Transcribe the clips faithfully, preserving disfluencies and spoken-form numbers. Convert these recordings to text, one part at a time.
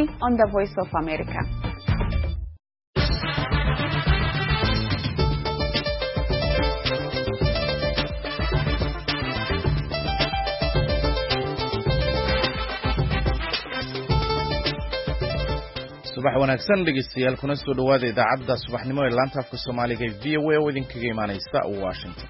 only on the Voice of America. subax wanaagsan dhegeystayaal kuna soo dhawaada idaacadda subaxnimo ee laanta afka Soomaaliga ee V O A oo idinkaga imaanaysa Washington.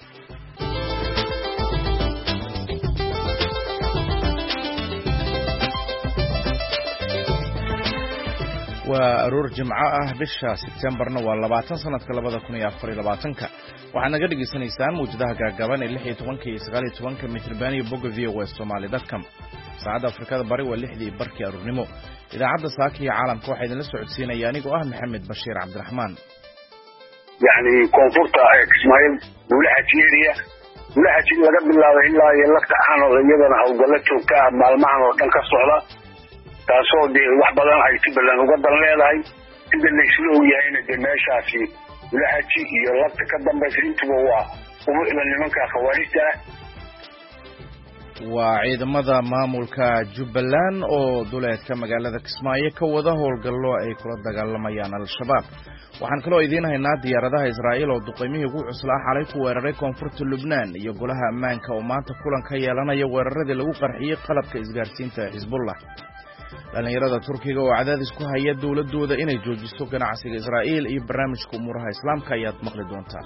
waa aroor jimco ah bisha September-na waa labaatan sanadka labada kun iyo afar iyo labaatanka waxaad naga dhageysanaysaan muujadaha gaagaaban ee lix iyo toban iyo sagaal iyo toban mitir iyo bogga V O A Somali dot com. saacada Afrikada bari waa lixdii barkii aroornimo. idaacadda saaka iyo caalamka waxaa idinla socodsiinaya anigoo ah Maxamed Bashiir Cabdiraxmaan. يعني koonfurta Ismaaciil dawladda Nigeria dawladda laga bilaabay ilaa iyo lafta aan iyadana hawlgalo joogta maalmahan oo dhan ka socda taasoo wax badan ay si badan uga dan leedahay sida la isla ogyahay in meeshaasi dawladda iyo lafta ka dambaysa intuba waa ugu iman nimanka khawaarijta waa ciidamada maamulka Jubbaland oo duleedka magaalada Kismaayo ka wada howlgallo ay kula dagaalamayaan al-shabaab. waxaan kaloo idiin haynaa diyaaradaha Israa'iil oo duqeymihii ugu cuslaa xalay ku weeraray koonfurta Lubnaan iyo golaha ammaanka oo maanta kulan ka yeelanaya weeraradii lagu qarxiyay qalabka isgaarsiinta Hizbullah. dhalinyarada Turkiga oo cadaadis ku haya dawladooda inay joojiso ganacsiga Israa'iil iyo barnaamijka umuuraha Islaamka ayaad maqli doontaa.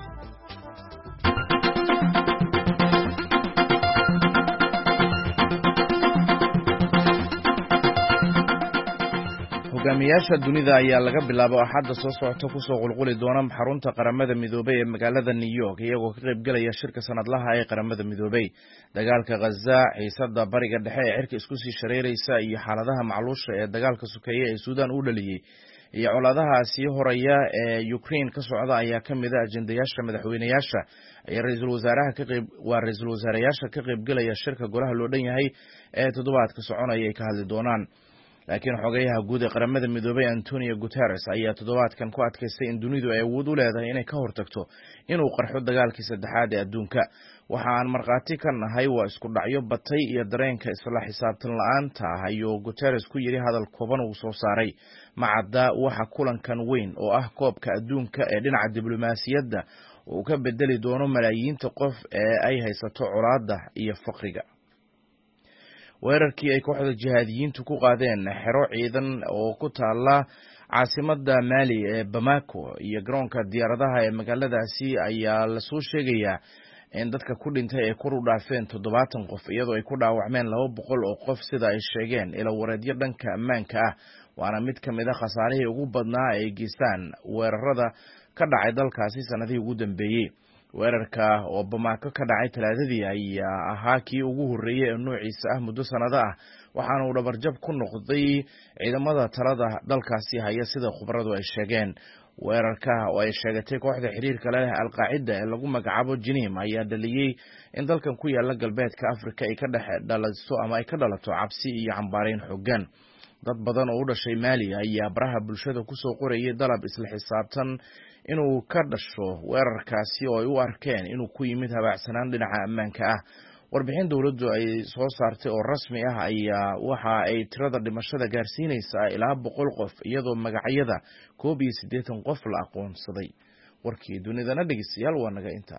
hogaamiyaasha dunida ayaa laga bilaabo axadda soo socota ku soo qulquli doona xarunta qaramada midoobay ee magaalada New York iyagoo ka qayb galaya shirka sanadlaha ee qaramada midoobay. dagaalka Gaza, xiisadda bariga dhexe ee cirka isku sii shareeraysa iyo xaaladaha macluusha ee dagaalka sukeeye ee Suudaan u dhaliyay iyo colaadaha sii horaya ee Ukraine ka socda ayaa ka mid ah ajendayaasha madaxweynayaasha ay ra'iisul wasaaraha ka qayb waa ra'iisul wasaareyaasha ka qayb galaya shirka golaha loo dhan yahay ee toddobaadka soconaya ay ka hadli doonaan. laakiin xogayaha guud ee qaramada midoobay Antonio Guterres ayaa toddobaadkan ku adkaystay in dunidu ay awood u leedahay inay ka hortagto inuu qarxo dagaalkii saddexaad ee adduunka. waxa aan markhaati ka nahay waa isku dhacyo batay iyo dareenka isla xisaabtan la'aanta ah ayuu Guterres ku yiri hadal kooban uu soo saaray. macadda waxa kulankan weyn oo ah koobka adduunka ee dhinaca diblomaasiyadda uu ka bedeli doono malaayiinta qof ee ay haysato colaadda iyo faqriga. weerarkii ay kooxda jihaadiyiintu ku qaadeen xero ciidan oo ku taala caasimadda Mali ee Bamako iyo garoonka diyaaradaha ee magaaladaasi ayaa la soo sheegayaa in dadka ku dhintay ay kor u dhaafeen toddobaatan qof iyadoo ay ku dhaawacmeen laba boqol oo qof sida ay sheegeen ila wareedyo dhanka ammaanka ah. waana mid ka mid ah khasaarihii ugu badnaa ay geystaan weerarada ka dhacay dalkaasi sanadihii ugu dambeeyay. weerarka oo Bamako ka dhacay Talaadadii ayaa ahaa kii ugu horeeyay ee noociisa ah muddo sanado ah waxaana uu dhabarjab ku noqday ciidamada talada dalkaasi haya sida khubaradu ay sheegeen. weerarka oo ay sheegatay kooxda xiriirka leh Al-Qaacida ee lagu magacaabo Jinim ayaa dhaliyay in dalkan ku yaala galbeedka Afrika ay ka dhex dhalato ama ay ka dhalato cabsi iyo cambaareyn xooggan. dad badan oo u dhashay Mali ayaa baraha bulshada ku soo qorayay dalab isla xisaabtan inuu ka dhasho weerarkaasi oo ay u arkeen inuu ku yimid habaacsanaan dhinaca ammaanka ah. warbixin dawladdu ay soo saartay oo rasmi ah ayaa waxa ay tirada dhimashada gaarsiinaysaa ilaa boqol qof iyadoo magacyada koob iyo siddeetan qof la aqoonsaday. warkii dunidana dhegeystayaal waa naga inta.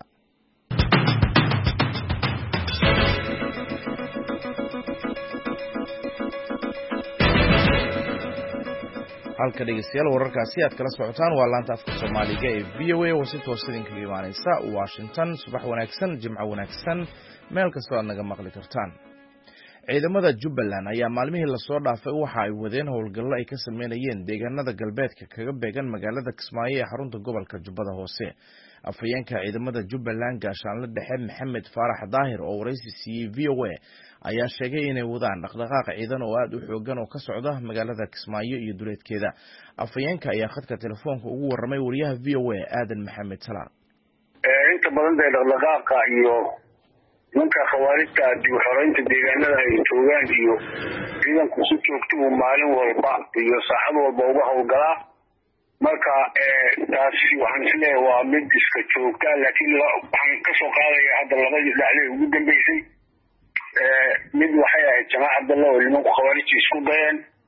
halka dhegeystayaal wararkaasi aad kala socotaan waa laanta afka Soomaaliga ee V O A oo si toos idin kaga imaanaysa Washington. subax wanaagsan, jimco wanaagsan, meel kasta aad naga maqli kartaan. ciidamada Jubbaland ayaa maalmihii la soo dhaafay waxa ay wadeen howlgallo ay ka sameeyeen deegaanada galbeedka kaga beegan magaalada Kismaayo ee xarunta gobolka Jubbada Hoose. afayeenka ciidamada Jubbaland gaashaanle dhexe Maxamed Faarax Daahir oo wareysi siiyay V O A ayaa sheegay inay wadaan dhaqdhaqaaq ciidan oo aad u xoogan oo ka socda magaalada Kismaayo iyo duleedkeeda. afayeenka ayaa khadka telefoonka ugu warramay wariyaha V O A Aadan Maxamed Salaam. ee inta badan dhaqdhaqaaqa iyo ninka khawaarijta dib u xoreynta deegaanada ay joogaan iyo ciidanku si joogto ah maalin walba iyo saacad walba uga howlgalaa. marka ee taasi waxaan isleeyahay waa mid iska joogta laakiin waxaan ka soo qaadaya hadda labadii dhacday ugu dambeysay ee mid waxay ahayd jamaaca Abdallah oo nimanku khawaarij isku dayeen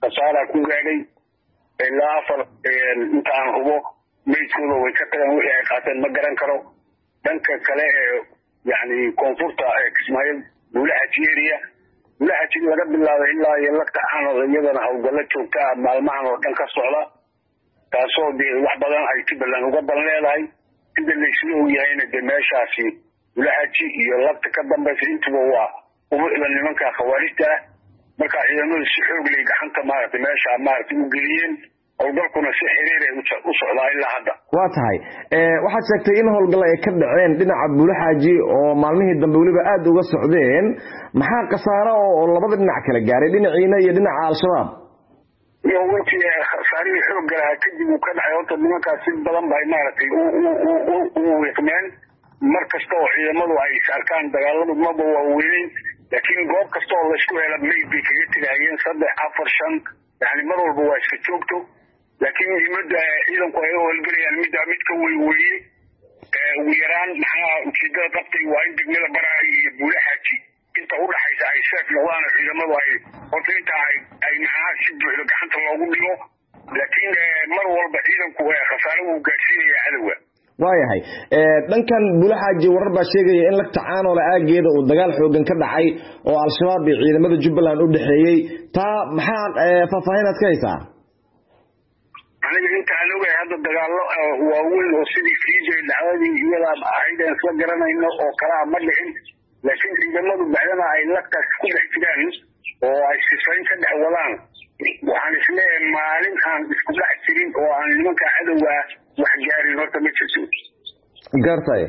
khasaara ku gaadhay ilaa afar inta aan hubo meydkooda way ka tageen wixii ay qaateen ma garan karo dhanka kale ee yacni koonfurta Kismaayo buulaha area buulaha laga bilaabo ilaa iyo lagta caanood iyadana hawlgalo joogta maalmahan oo dhan ka socda taasoo wax badan ay Jubbaland uga balan leedahay sida la isla ogyahay in meeshaasi buulaha iyo lagta ka dambaysa intuba waa ubuucda nimanka khawaarijta marka ciidamadu si xoog leh gacanta maartay meesha maartay u geliyeen howlgalkuna si xiriir ay u socdaa ilaa hadda waa tahay ee waxaad sheegtay in howlgal ay ka dhaceen dhinaca buulaxaaji oo maalmihii dambe waliba aad uga socdeen maxaa khasaaro oo labada dhinac kala gaaray dhinaciina iyo dhinaca al-shabaab iyo wixii khasaarihii xoog lahaa kadib uu ka dhacay horta nimankaas si badan bay maartay u wiiqmeen mar kasta oo ciidamadu ay sarkaan dagaaladu maba waaweyn laakiin goob kasta oo la isku helo meyd bay kaga tagayeen saddex afar shan yani mar walba waa iska joogto laakiin muhiimadda ciidanku ay howlgalayaan midda mid ka wey weye ugu yaraan maxaa ujeedada qabtay waa in degmada Baraa iyo Buulaxaaji inta u dhaxaysa ay seef noqdaan ciidamadu ay horta inta ay ay maxaa si buuxda gacanta loogu dhigo laakiin mar walba ciidanku waa khasaaro u gaarsiinaya cadawga waayahay ee dhankan Buulaxaaji warar baa sheegaya in lagta caanood aageeda uu dagaal xoogan ka dhacay oo al-shabaab iyo ciidamada Jubbaland u dhaxeeyay taa maxaa faahfaahinad ka haysaa aniga inta aan ogahay hadda dagaalo waaweyn oo sidii fiijay dhacdadii iyada aydan isla garanayno oo kala ma dhicin laakiin ciidamadu bacdana ay lagtaas ku dhex jiraan oo ay sifayn ka dhex wadaan waxaan isleeyahay maalin aan isku dhex jirin oo aan nimanka cadowga wax gaarin horta ma jirto gartay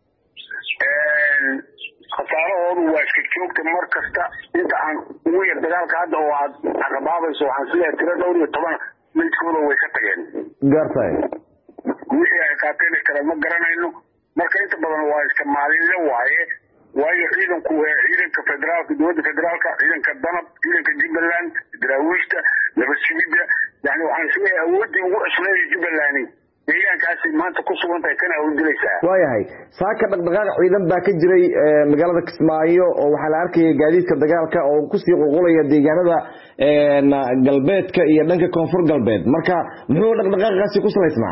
khasaarahoodu waa iska joogta mar kasta inta aan ugu yar dagaalka hadda oo aad caqabaabayso waxaan isleeyahay tiro dhowr iyo toban meydkooda way ka tageen gartay wixii ay qaateen kale ma garanayno marka inta badan waa iska maalinle waaye waayo ciidanku ciidanka federaalka dowladda federaalka ciidanka danab ciidanka Jubbaland daraawiishta nabadgelyada yani waxaan isleeyahay awoodii ugu cusubay Jubbaland deegaankaasi maanta ku sugan tahay kana howlgalaysaa waayahay saaka dhaqdhaqaaq ciidan baa ka jiray magaalada Kismaayo oo waxaa la arkayay gaadiidka dagaalka oo ku sii qulqulaya deegaanada galbeedka iyo dhanka koonfur galbeed marka muxuu dhaqdhaqaaqaasi ku salaysnaa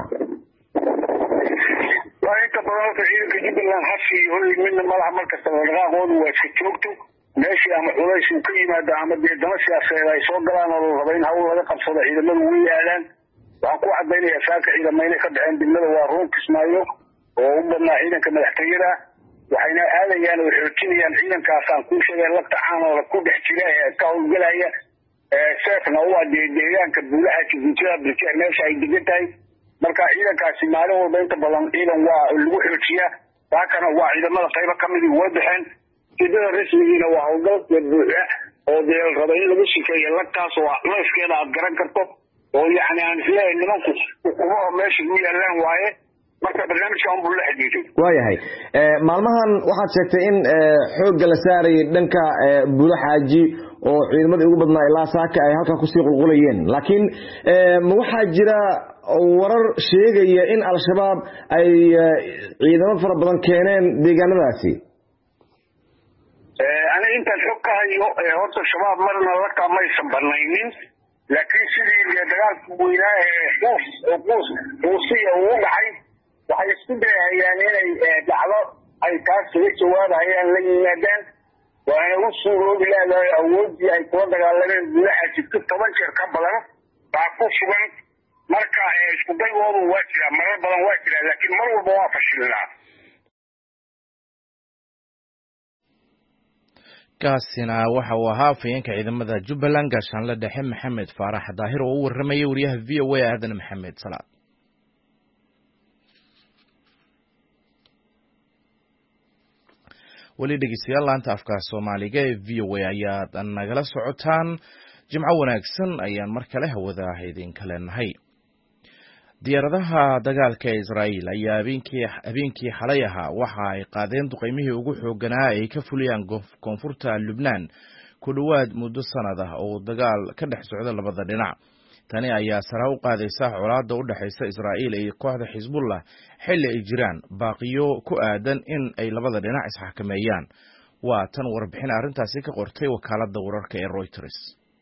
waa inta badan ciidanka Jubbaland hasi oo midna malaha markasta dhaqdhaqaaqoodu waa iska joogto meeshii ama culays uu ka yimaado ama deedama siyaasadeed ay soo galaan oo la rabo in hawl laga qabsado ciidamadu way yaalaan waxaan ku cadaynayaa saaka ciidamada ka dhaceen degmada waa roon Kismaayo oo u badnaa ciidanka madaxtooyada waxayna aadayaan oo xoojinayaan ciidankaas aan ku sheegay lagta caanood ku dhex jira ee ka howlgalaya ee seefna waa deegaanka Buulaha Jubbaland bulshada meesha ay degan tahay marka ciidankaasi maalin walba inta badan ciidan waa lagu xoojiyaa taakana waa ciidamada qayb ka mid ah wadxan sidoo rasmiina waa howlgal buuxa oo deel raba in lagu shaqeeyo lagtaas oo leeskeeda aad garan karto oo yani aan isleeyahay nimanku kuma meesha u yaalaan waaye marka barnaamijka aan buu la xidhiidhay waayahay ee maalmahan waxaad sheegtay in xoog la saaray dhanka Buulaxaaji oo ciidamada ugu badnaa ilaa saaka ay halka ku sii qulqulayeen laakiin ma waxa jira warar sheegaya in al-shabaab ay ciidamo fara badan keeneen deegaanadaasi ee ana inta xog ka hayo horta shabaab marna la kaamaysan banaynin laakiin sidii dagaalku weynaa ee qof qof qoosiya uu dhacay waxay isku dayayaan inay dhacdo ay taas uga jawaabayaan la yimaadaan waana u suuroobi leedahay awoodii ay kula dagaalameen Buulaxaaji toban jeer ka badan baa ku sugan marka isku daygoodu waa jira marar badan waa jira laakiin mar walba waa fashilnaa kaasina waxa uu ahaa afayeenka ciidamada Jubbaland gaashaanle dhexe Maxamed Faarax Daahir oo u warramayay wariyaha V O A Aadan Maxamed Salaad wali dhegeystayaal laanta afka Soomaaliga ee V O A ayaad nagala socotaan jimco wanaagsan ayaan mar kale hawada idin kale nahay diyaaradaha dagaalka Israa'iil ayaa habeenkii habeenkii xalay ahaa waxa ay qaadeen duqeymihii ugu xooganaa ay ka fuliyaan koonfurta Lubnaan ku dhawaad muddo sanad ah oo dagaal ka dhex socda labada dhinac tani ayaa sare u qaadaysa colaadda u dhaxaysa Israa'iil iyo kooxda Xisbullah xilli ay jiraan baaqiyo ku aadan in ay labada dhinac isxakameeyaan waa tan warbixin arrintaasi ka qortay wakaaladda wararka ee Reuters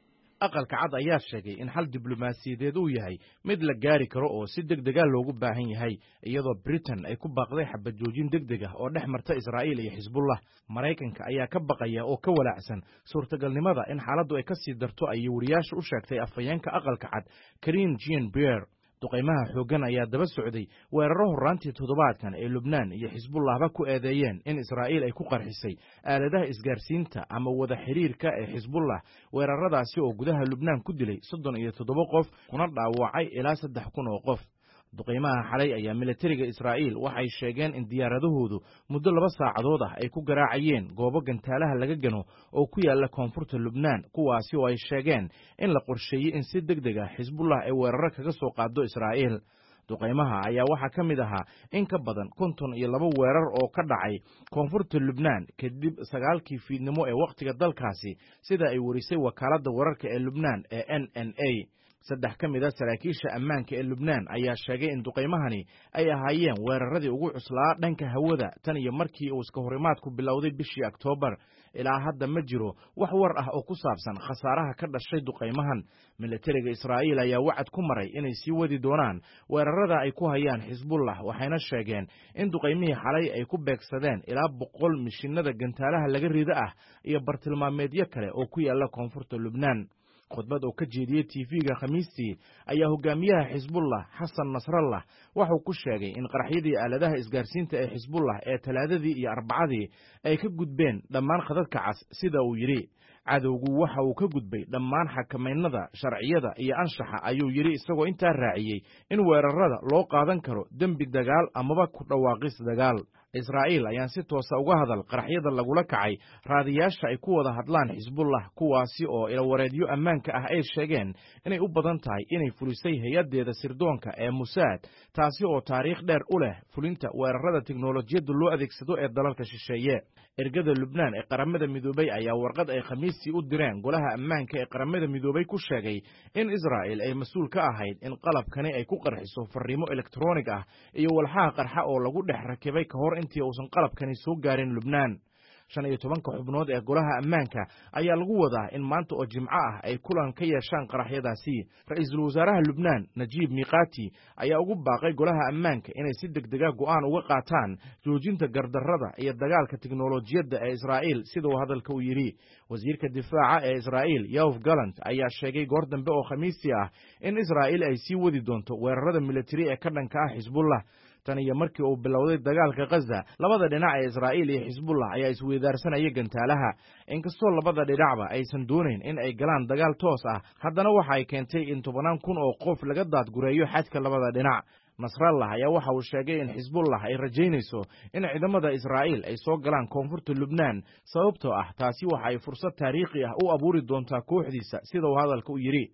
aqalka cad ayaa sheegay in xal diblomaasiyadeed uu yahay mid la gaari karo oo si degdega loogu baahan yahay iyadoo Britain ay ku baaqday xabad joojin degdeg ah oo dhex marta Israa'iil iyo Xisbullah. Maraykanka ayaa ka baqaya oo ka walaacsan suurtagalnimada in xaaladdu ay ka sii darto ay wariyaasha u sheegtay afhayeenka aqalka cad Karine Jean-Pierre. duqeymaha xooggan ayaa daba socday weeraro horraantii toddobaadkan ee Lubnaan iyo Xisbullahba ku eedeeyeen in Israa'iil ay ku qarxisay aaladaha isgaarsiinta ama wada xiriirka ee Xisbullah. weeraradaasi oo gudaha Lubnaan ku dilay soddon iyo toddoba qof kuna dhaawacay ilaa saddex kun oo qof. duqeymaha xalay ayaa militariga Israa'iil waxay sheegeen in diyaaradahoodu muddo laba saacadood ah ay ku garaacayeen goobo gantaalaha laga gano oo ku yaala koonfurta Lubnaan, kuwaasi oo ay sheegeen in la qorsheeyey in si degdeg ah Xisbullah ay weeraro kaga soo qaado Israa'iil. duqeymaha ayaa waxaa ka mid ahaa in ka badan konton iyo laba weerar oo ka dhacay koonfurta Lubnaan kadib sagaalkii fiidnimo ee wakhtiga dalkaasi, sida ay warisay wakaaladda wararka ee Lubnaan ee N N A. saddex ka mid a saraakiisha ammaanka ee Lubnaan ayaa sheegay in duqeymahani ay ahaayeen weeraradii ugu cuslaa dhanka hawada tan iyo markii uu iska horimaadku bilowday bishii Oktoobar. ilaa hadda ma jiro wax war ah oo ku saabsan khasaaraha ka dhashay duqeymahan. militariga Israa'iil ayaa wacad ku maray inay sii wadi doonaan weerarada ay ku hayaan Xisbullah, waxayna sheegeen in duqeymihii xalay ay ku beegsadeen ilaa boqol mishinada gantaalaha laga rida ah iyo bartilmaameedyo kale oo ku yaala koonfurta Lubnaan. khudbad oo ka jeediyey T V-ga Khamiistii ayaa hogaamiyaha Xisbullah Xasan Nasrallah wuxuu ku sheegay in qaraxyadii aaladaha isgaarsiinta ee Xisbullah ee Talaadadii iyo Arbacadii ay ka gudbeen dhammaan khadadka cas, sida uu yidhi. cadowgu waxa uu ka gudbay dhammaan xakameynada sharciyada iyo anshaxa, ayuu yidhi, isagoo intaa raaciyey in weerarada loo qaadan karo dembi dagaal amaba ku dhawaaqis dagaal. Israa'iil ayaan si toosa uga hadal qaraxyada lagula kacay raadiyaasha ay ku wada hadlaan Xisbullah, kuwaasi oo ilawareedyo ammaanka ah ay sheegeen inay u badan tahay inay fulisay hay-addeeda sirdoonka ee Mossad, taasi oo taariikh dheer u leh fulinta weerarada tiknoolajiyadda loo adeegsado ee dalalka shisheeye. ergada Lubnaan ee qaramada midoobay ayaa warqad ay Khamiistii u direen golaha ammaanka ee qaramada midoobay ku sheegay in Israa'iil ay mas'uul ka ahayd in qalabkani ay ku qarxiso fariimo elektaroonig ah iyo walxaha qarxa oo lagu dhex rakibay ka hor intii uusan qalabkani soo gaarin Lubnaan. shan iyo tobanka xubnood ee golaha ammaanka ayaa lagu wadaa in maanta oo Jimco ah ay kulan ka yeeshaan qaraxyadaasi. Ra'iisul Wasaaraha Lubnaan Najiib Miqaati ayaa ugu baaqay golaha ammaanka inay si degdega go'aan uga qaataan joojinta gardarrada iyo dagaalka tiknoolajiyadda ee Israa'iil, sida uu hadalka u yidhi. wasiirka difaaca ee Israa'iil Yoav Gallant ayaa sheegay goor dambe oo Khamiistii ah in Israa'iil ay sii wadi doonto weerarada militari ee ka dhanka ah Xisbullah. tan iyo markii uu bilowday dagaalka Gaza, labada dhinac ee Israa'iil iyo Xisbullah ayaa isweydaarsanaya gantaalaha. inkastoo labada dhinacba aysan doonayn in ay galaan dagaal toos ah, haddana waxa ay keentay in tobanaan kun oo qof laga daadgureeyo xadka labada dhinac. Nasrallah ayaa waxa uu sheegay in Xisbullah ay rajaynayso in ciidamada Israa'iil ay soo galaan koonfurta Lubnaan, sababtoo ah taasi waxa ay fursad taariikhi ah u abuuri doontaa kooxdiisa, sida uu hadalka u yidhi.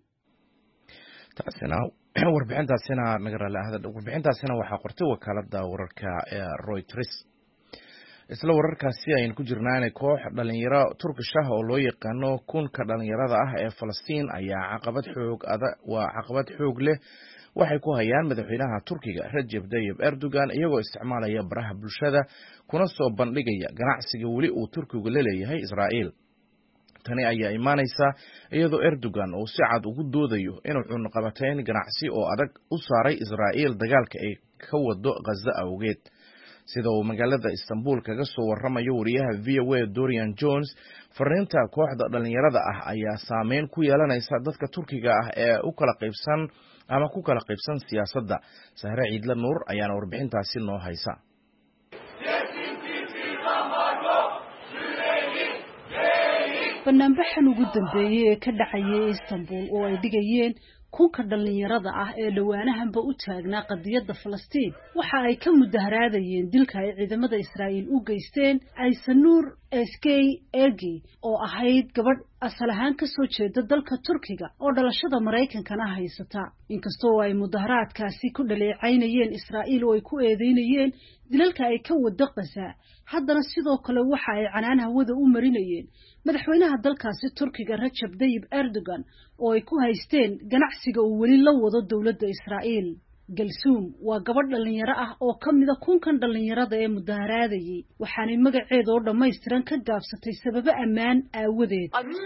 taasina warbixintaasina nagaralaahda warbixintaasina waxaa qortay wakaaladda wararka ee Reuters. isla wararkaasi ayaan ku jirnaa koox dhalinyaro Turkish ah oo loo yaqaano kunka dhalinyarada ah ee Falastiin ayaa caqabad xoog adag waa caqabad xoog leh waxay ku hayaan madaxweynaha Turkiga Recep Tayyip Erdogan iyagoo isticmaalaya baraha bulshada kuna soo bandhigaya ganacsiga weli uu Turkigu leeyahay Israa'iil. tani ayaa imaanaysa iyadoo Erdogan uu si cad ugu doodayo inuu cunaqabatayn ganacsi oo adag u saaray Israa'iil dagaalka ay ka wado Gaza awgeed. sida uu magaalada Istanbul kaga soo warramayo wariyaha V O A Dorian Jones, fariinta kooxda dhalinyarada ah ayaa saameyn ku yeelanaysa dadka Turkiga ah ee u kala qaybsan ama ku kala qaybsan siyaasadda. Sahre Ciidla Nuur ayaana warbixintaasi noo haysa. Barnaamijkan ugu dambeeyay ee ka dhacayay Istanbul oo ay dhigayeen kunka dhalinyarada ah ee dhawaanahanba u taagnaa qadiyadda Falastiin waxa ay ka mudaharaadayeen dilka ay ciidamada Israa'iil u geysteen Aysanur Eskey Egi oo ahayd gabadh asal ahaan ka soo jeeda dalka Turkiga oo dhalashada Mareykankana haysata. inkastoo ay mudaharaadkaasi ku dhaleecaynayeen Israa'iil oo ay ku eedeynayeen dilalka ay ka wada Gaza, haddana sidoo kale waxa ay canaan hawada u marinayeen madaxweynaha dalkaasi Turkiga Recep Tayyip Erdogan oo ay ku haysteen ganacsiga uu weli la wado dawladda Israa'iil. galsuum waa gabadh dhalinyaro ah oo ka mida kunkan dhalinyarada ee mudaharaadayay waxaanay magaceeda oo dhammaystiran ka gaabsatay sababo ammaan aawadeed.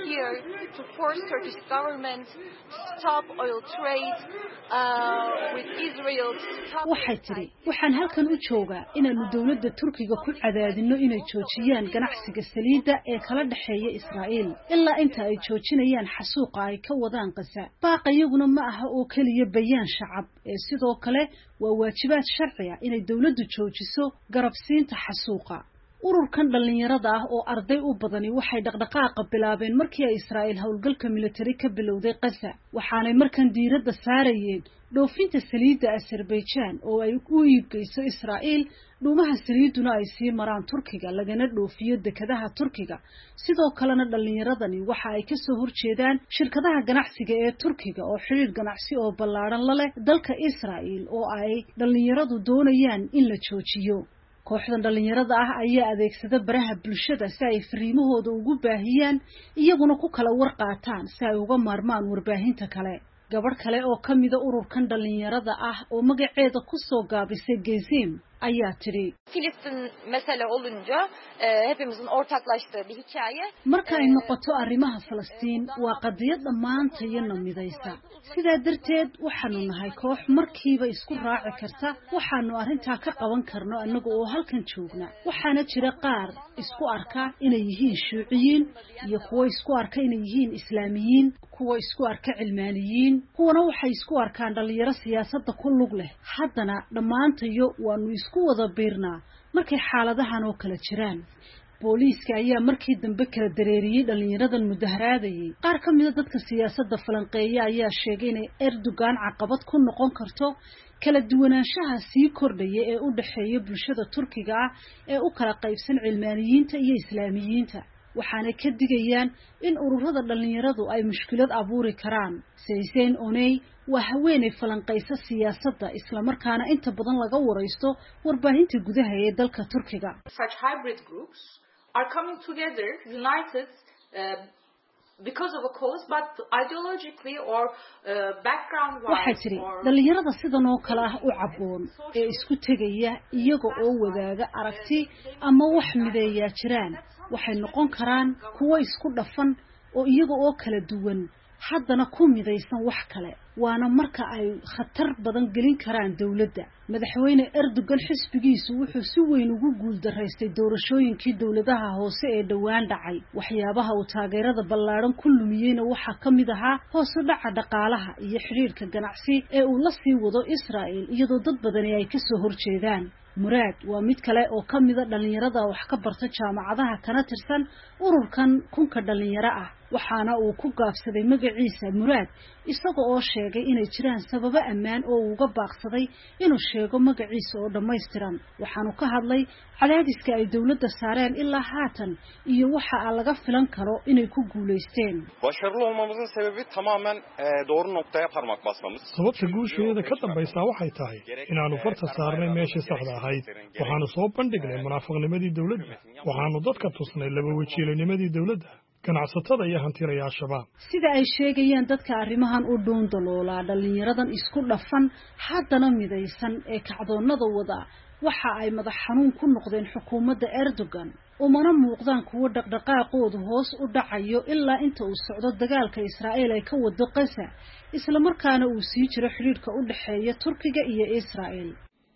waxay tidhi waxaan halkan u joogaa inaanu dowladda Turkiga ku cadaadino inay joojiyaan ganacsiga saliidda ee kala dhexeeya Israa'iil ilaa inta ay joojinayaan xasuuqa ay ka wadaan Gaza. baaqayaguna ma aha oo kaliya bayaan shacab ee sidoo kale waa waajibaad sharci ah inay dowladdu joojiso garabsiinta xasuuqa. ururkan dhalinyarada ah oo arday u badani waxay dhaqdhaqaaqa bilaabeen markii ay Israa'iil howlgalka military ka bilowday Gaza waxaanay markan diiradda saarayeen dhoofinta saliidda Azerbaijan oo ay u iibgeyso Israa'iil dhuumaha saliiduna ay sii maraan Turkiga lagana dhoofiyo dekedaha Turkiga. sidoo kalena dhalinyaradani waxa ay ka soo horjeedaan shirkadaha ganacsiga ee Turkiga oo xiriir ganacsi oo ballaaran la leh dalka Israa'iil oo ay dhalinyaradu doonayaan in la joojiyo. kooxdan dhalinyarada ah ayaa adeegsada baraha bulshada si ay fariimahooda ugu baahiyaan iyaguna ku kala warqaataan si ay uga maarmaan warbaahinta kale. gabadh kale oo ka mida ururkan dhalinyarada ah oo magaceeda ku soo gaabisay Gezim ayaa tidhi Filistin mesele olunca hepimizin ortaklaştığı bir hikaye. marka ay noqoto arrimaha Falastiin waa qadiyad dhammaantayna midaysa. sidaa darteed waxaanu nahay koox markiiba isku raaci karta waxaanu arrintaa ka qaban karno anaga oo halkan joogna. waxaana jira qaar isku arka inay yihiin Shuuciyiin iyo kuwa isku arka inay yihiin Islaamiyiin kuwa isku arka cilmaaniyiin kuwana waxay isku arkaan dhalinyaro siyaasadda ku lug leh. haddana dhammaantayo waanu isku wada biirnaa markay xaaladahan oo kala jiraan. booliiska ayaa markii dambe kala dareeriyay dhalinyaradan mudaharaadayay. qaar ka mid ah dadka siyaasadda falanqeeya ayaa sheegay in Erdogan caqabad ku noqon karto kala duwanaanshaha sii kordhaya ee u dhaxeeya bulshada Turkiga ah ee u kala qaybsan cilmaaniyiinta iyo Islaamiyiinta. waxaana ka digayaan in ururada dhalinyaradu ay mushkilad abuuri karaan. Seysen Oney waa haweeney falanqeysa siyaasadda isla markaana inta badan laga wareysto warbaahinta gudaha ee dalka Turkiga. Such hybrid groups are coming together united uh, because of a cause but ideologically or uh, background wise. waxay tiri dhalinyarada sidan oo kale ah u caboon ee isku tegaya iyaga oo wadaaga aragti ama wax mideeya jiraan waxay noqon karaan kuwa isku dhafan oo iyaga oo kala duwan haddana ku midaysan wax kale waana marka ay khatar badan gelin karaan dawladda. madaxweyne Erdogan xisbigiisu wuxuu si weyn ugu guul daraystay doorashooyinkii dawladaha hoose ee dhawaan dhacay. waxyaabaha uu taageerada ballaaran ku lumiyayna waxaa ka mid ahaa hoos u dhaca dhaqaalaha iyo xiriirka ganacsi ee uu la sii wado Israa'iil iyadoo dad badani ay ka soo horjeedaan. Muraad waa mid kale oo ka mid ah dhalinyarada wax ka barta jaamacadaha kana tirsan ururkan kunka dhalinyaro ah waxaana uu ku gaabsaday magaciisa Muraad isaga oo sheegay inay jiraan sababo ammaan oo uu uga baaqsaday inuu sheego magaciisa oo dhammaystiran. waxaanu ka hadlay cadaadiska ay dawladda saareen ilaa haatan iyo waxa laga filan karo inay ku guuleysteen. Başarılı olmamızın sebebi tamamen e, doğru noktaya parmak basmamız. sababta guusheeda ka dambaysa waxay tahay inaanu farta saarnay meeshii saxda ahayd. waxaanu soo bandhignay munaafiqnimadii dawladda waxaanu dadka tusnay laba wajiilanimadii dawladda ganacsatada iyo hantirayaasha. sida ay sheegayaan dadka arrimahan u dhuun daloolaa dhalinyaradan isku dhafan haddana midaysan ee kacdoonada wada waxa ay madax xanuun ku noqdeen xukuumadda Erdogan umana muuqdaan kuwa dhaqdhaqaaqoodu hoos u dhacayo ilaa inta uu socdo dagaalka Israa'iil ay ka wado Gaza isla markaana uu sii jiro xiriirka u dhaxeeya Turkiga iyo Israa'iil.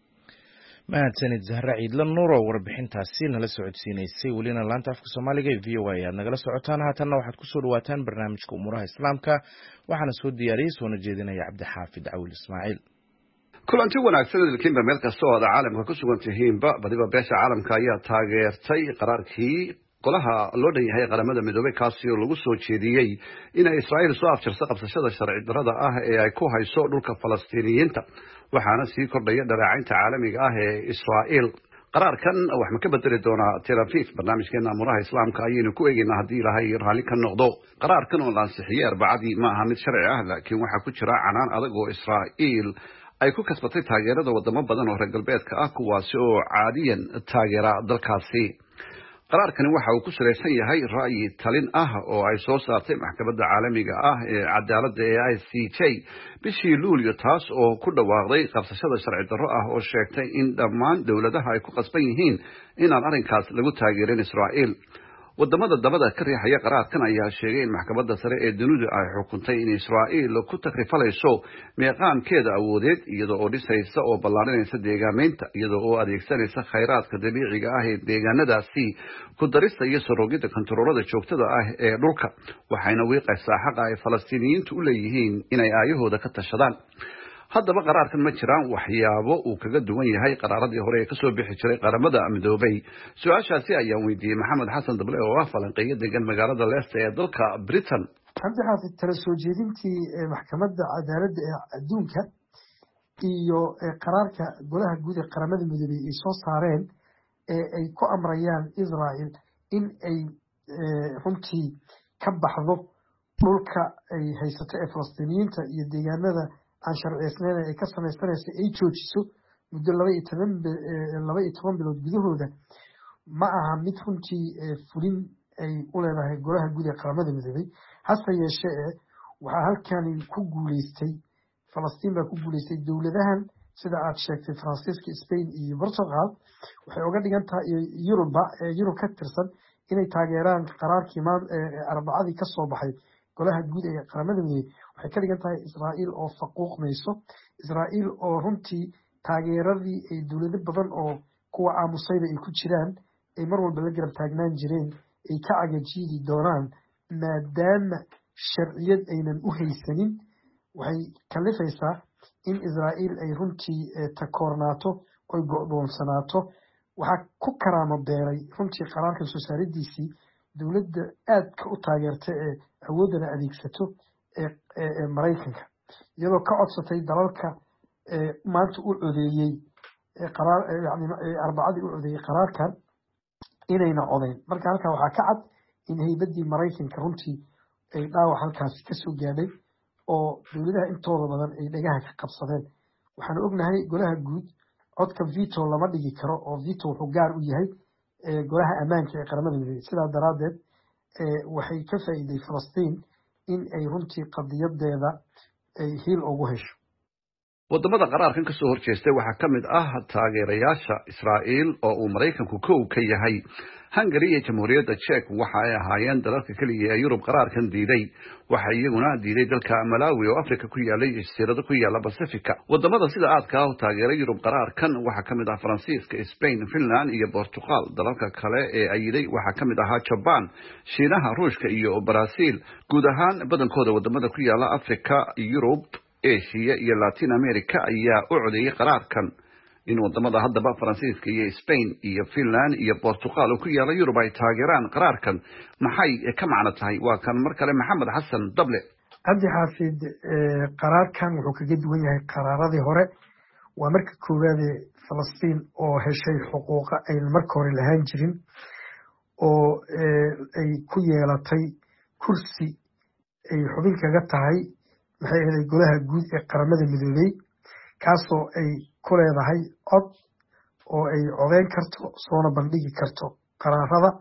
mahadsanid Zahra Ciidla Nuur oo warbixintaasi nala socodsiinaysay welina laanta afka Soomaaliga ee V O A aad nagala socotaan haatanna waxaad ku soo dhawaataan barnaamijka Umuuraha Islaamka waxaana soo diyaariyay soo jeedinaya Cabdixaafid Cawil Ismaaciil. kulanti wanaagsan dalkiinba meel kasta oo caalamka ku sugan tihiinba badiba beesha caalamka ayaa taageertay qaraarkii golaha loo dhan yahay qaramada midoobay kaasi oo lagu soo jeediyay in Israa'iil soo afjarto qabsashada sharci darrada ah ee ay ku hayso dhulka Falastiiniyiinta waxaana sii kordhaya dhaleecaynta caalamiga ah ee Israa'iil. qaraarkan wax ma ka bedeli doonaa Tel Aviv barnaamijkeena Umuuraha Islaamka ayaynu ku eegaynaa haddii Ilaahay raali ka noqdo. qaraarkan oo la ansixiyay Arbacadii ma aha mid sharci ah laakiin waxa ku jira canaan adag oo Israa'iil ay ku kasbatay taageerada wadamo badan oo reer galbeedka ah kuwaasi oo caadiyan taageera dalkaasi. qaraarkani waxa uu ku salaysan yahay ra'yi talin ah oo ay soo saartay maxkamadda caalamiga ah ee cadaaladda ee I C J bishii luulyo taas oo ku dhawaaqday qabsashada sharci darro ah oo sheegtay in dhammaan dowladaha ay ku qasban yihiin inaan arrinkaas lagu taageerin Israa'iil. wadamada dabada ka riixaya qaraarkan ayaa sheegay in maxkamadda sare ee dunidu ay xukuntay in Israa'iil ku takrifalayso meeqaamkeeda awoodeed iyadoo oo dhisaysa oo ballaarinaysa deegaamaynta iyadoo oo adeegsanaysa khayraadka dabiiciga ah ee deegaanadaasi ku darista iyo saroogida kontaroolada joogtada ah ee dhulka waxayna wiiqaysaa xaqa ay Falastiiniyiintu u leeyihiin inay aayahooda ka tashadaan. haddaba qaraarkan ma jiraan waxyaabo uu kaga duwan yahay qaraaradii hore ee ka soo bixi jiray qaramada midoobay? su-aashaasi ayaan weydiiyey maxamed xasan dable oo ah falanqeeyo degan magaalada Leicester ee dalka Britain. hadda xaafid tala soo jeedintii maxkamadda cadaaladda ee adduunka iyo qaraarka golaha guud ee qaramada midoobay ay soo saareen ee ay ku amrayaan Israa'iil in ay runtii ka baxdo dhulka ay haysato ee Falastiiniyiinta iyo deegaanada aan sharciyeysnayn ay ka samaysanayso ay joojiso muddo laba iyo toban laba iyo toban bilood gudahooda ma aha mid runtii fulin ay u leedahay golaha guud ee qaramada midoobay. hase yeeshee waxaa halkani ku guuleystay Falastiin baa ku guuleystay dowladahan sida aad sheegtay Faransiiska, Spain iyo Portugal waxay uga dhigan tahay Yuruba ee Yurub ka tirsan inay taageeraan qaraarkii Arbacadii ka soo baxay golaha guud ee qaramada midoobay. waxay ka dhigan tahay Israa'iil oo faquuqmayso, Israa'iil oo runtii taageeradii ay dowlado badan oo kuwa aamusayba ay ku jiraan ay mar walba la garab taagnaan jireen ay ka cagajiidi doonaan maadaama sharciyad aynan u haysanin. waxay kalifaysaa in Israa'iil ay runtii takoornaato oy go'doonsanaato. waxaa ku karaamo beeray runtii qaraarkan soo saaridiisii dowladda aadka u taageerta ee awoodana adeegsato ee Mareykanka iyadoo ka codsatay dalalka maanta u codeeyey qaraar yani Arbacadii u codeeyey qaraarkan inayna codeyn. marka halkaa waxaa ka cad in haybadii Mareykanka runtii ay dhaawac halkaasi ka soo gaadhay oo dowladaha intooda badan ay dhagaha ka qabsadeen. waxaanu ognahay golaha guud codka veto lama dhigi karo oo veto wuxuu gaar u yahay golaha ammaanka ee qaramada midoobay. sidaa daraaddeed waxay ka faa'iiday Falastiin in ay runtii qadiyadeeda ay hiil ugu hesho. wadamada qaraarkan ka soo horjeestay waxaa ka mid ah taageerayaasha Israa'iil oo uu Mareykanku kow ka yahay. Hungary iyo Jamhuuriyadda Czech waxa ay ahaayeen dalalka kaliya ee Yurub qaraarkan diiday. waxa iyaguna diiday dalka Malawi oo Afrika ku yaalay jasiirado ku yaala Pacifica. wadamada sida aadka ah u taageeray Yurub qaraarkan waxaa ka mid ah Faransiiska, Spain, Finland iyo Portugal. dalalka kale ee ayiday waxaa ka mid ahaa Japan, Shiinaha, Ruushka iyo Brazil. guud ahaan badankooda wadamada ku yaala Afrika, Yurub, Asia iyo Latin America ayaa u codeeyay qaraarkan. in wadamada haddaba Faransiiska iyo Spain iyo Finland iyo Portugal oo ku yaala Yurub ay taageeraan qaraarkan maxay ka macno tahay? waa kan mar kale maxamed xasan dable. cabdi xaafid qaraarkan wuxuu kaga duwan yahay qaraaradii hore. waa marka koowaad ee Falastiin oo heshay xuquuqa ayna marka hore lahaan jirin oo ay ku yeelatay kursi ay xubin kaga tahay maxay ahayd golaha guud ee qaramada midoobay kaasoo ay ku leedahay cod oo ay codeyn karto soona bandhigi karto qaraarada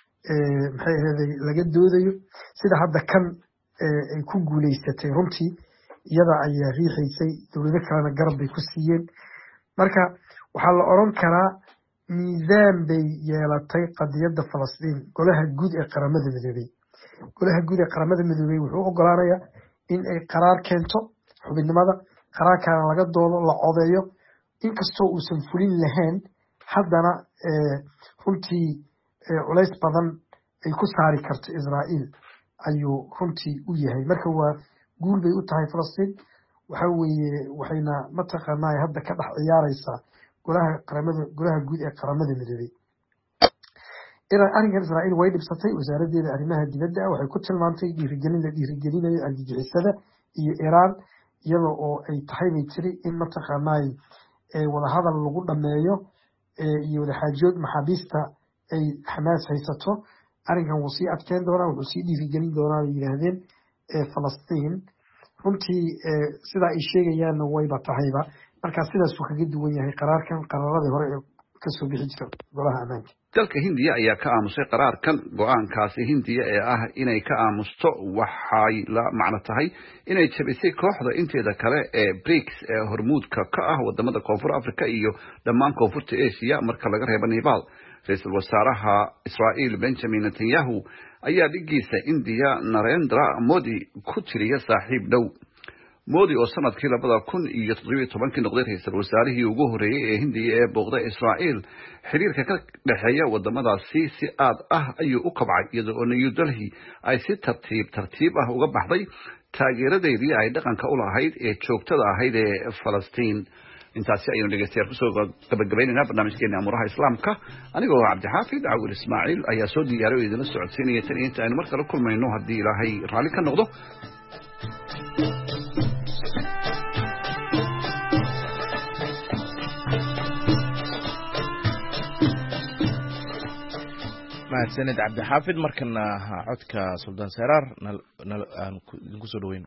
maxay ahayd laga doodayo. sida hadda kan ay ku guuleysatay runtii iyada ayaa riixaysay, dowlado kalena garab bay ku siiyeen. marka waxaa la oran karaa miisaan bay yeelatay qadiyadda Falastiin golaha guud ee qaramada midoobay. golaha guud ee qaramada midoobay wuxuu ogolaanayaa in ay qaraar keento xubinnimada, qaraarkaana laga doodo, la codeeyo. inkastoo uusan fulin lahayn haddana runtii culays badan ay ku saari karto Israa'iil ayuu runtii u yahay. marka waa guul bay u tahay Falastiin. waxa weeye waxayna mataqaanaa hadda ka dhex ciyaaraysaa golaha qaramada golaha guud ee qaramada midoobay. arrinkan Israa'iil way dhibsatay. wasaaraddeeda arrimaha dibadda waxay ku tilmaantay dhiirigelin la dhiirigelinayo argagixisada iyo Iiraan iyadoo oo ay tahay bay tiri in mataqaanaa wadahadal lagu dhameeyo iyo wadaxaajood maxaabiista ay Xamaas haysato. arrinkan wuu sii adkeyn doonaa, wuxuu sii dhiirigelin doonaa bay yidhaahdeen Falastiin. runtii sidaa ay sheegayaanna wayba tahayba. markaa sidaasuu kaga duwan yahay qaraarkan qaraaradii hore ee kasoo bixi jira golaha ammaanka. dalka hindiya ayaa ka aamusay qaraarkan go-aankaasi hindiya ee ah inay ka aamusto waxay la macno tahay inay jabisay kooxda inteeda kale ee brics ee hormuudka ka ah wadamada koonfur africa iyo dhammaan koonfurta asia marka laga reebo nepal. ra-iisul wasaaraha israa'iil benjamin netanyahu ayaa dhigiisa indiya narendra modi ku tiriya saaxiib dhow. modi oo sanadkii labada kun iyo toddobiyo tobankii noqday ra-iisul wasaarihii ugu horreeyey ee hindiya ee booqday israa'iil, xiriirka ka dhexeeya wadamadaasi si aad ah ayuu u kabcay iyada oo new delhi ay si tartiib tartiib ah uga baxday taageeradeedii ay dhaqanka u lahayd ee joogtada ahayd ee falastiin. intaasi ayaynu dhegeystayaal kusoo gabagabaynaynaa barnaamijkeena amuraha islaamka. anigoo cabdixaafid cawil ismaaciil ayaa soo diyaariy oo idinla socodsiinaya tan iyo inta aynu mar kale kulmayno haddii ilaahay raalli ka noqdo. mahadsanid cabdixaafid. markana codka suldaan seraar aan idinku soo dhaweyno.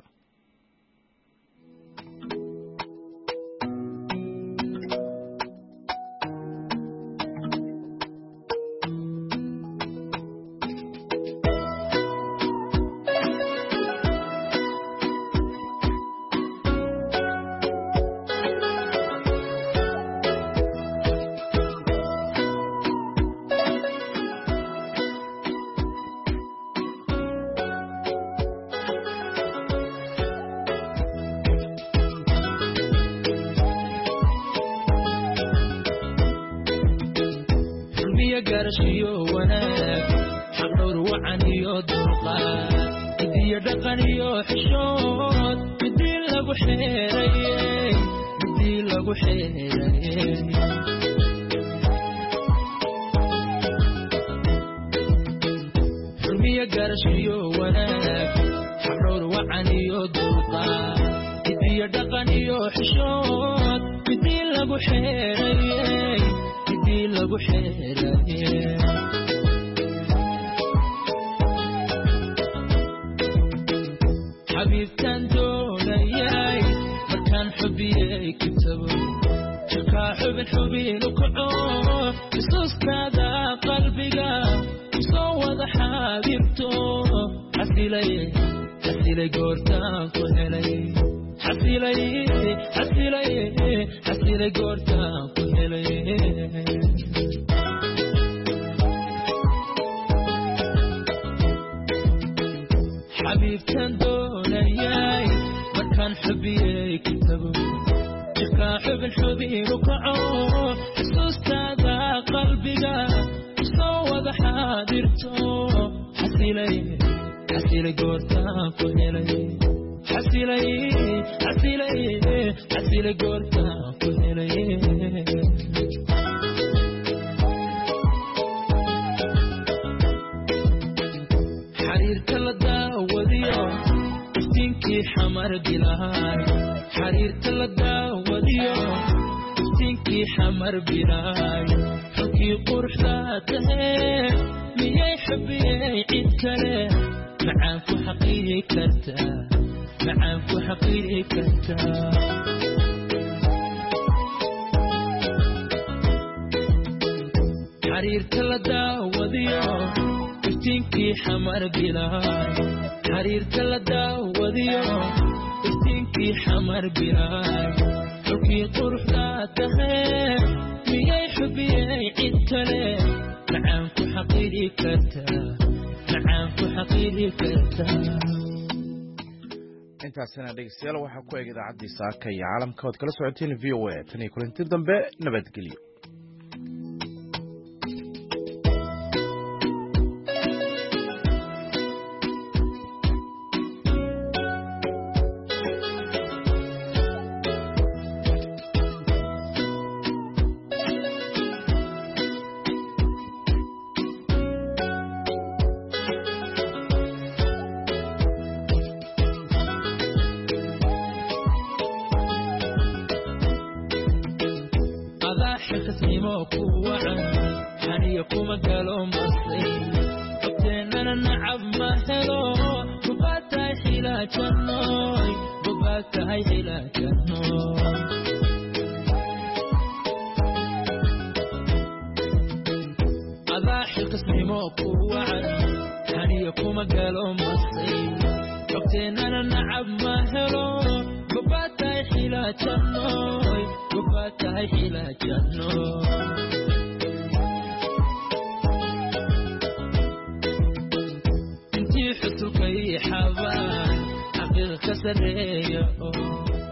intaasina dhegeystayaal waxaa ku eg idaacadii saaka iyo caalamka ood kala socoteen v o a tan iyo kulanti dambe nabadgelyo. nimo ku wacan haniyo kuma galo masay waqteenana nacab ma helo gobatay xila jannoy gobatay xila jannoy intii xusulkay xabaan xaqiiq ka sareeyo